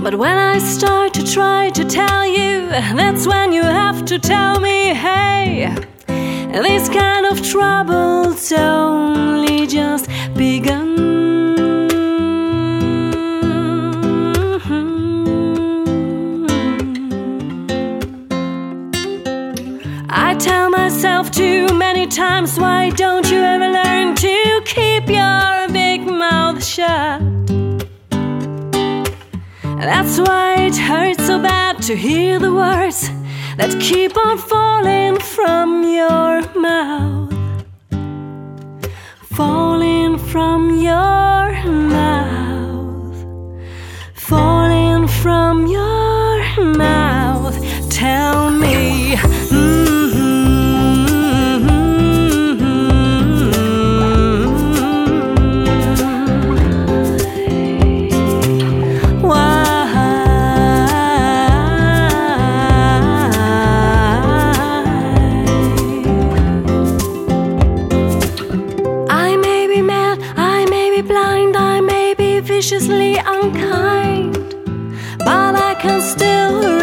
But when I start to try to tell you, that's when you have to tell me, hey, this kind of trouble's only just begun. I tell myself too many times, why don't you ever learn to keep your big mouth shut? That's why it hurts so bad to hear the words that keep on falling from your mouth, falling from your mouth, falling from your mouth. Tell me, blind, I may be viciously unkind, but I can still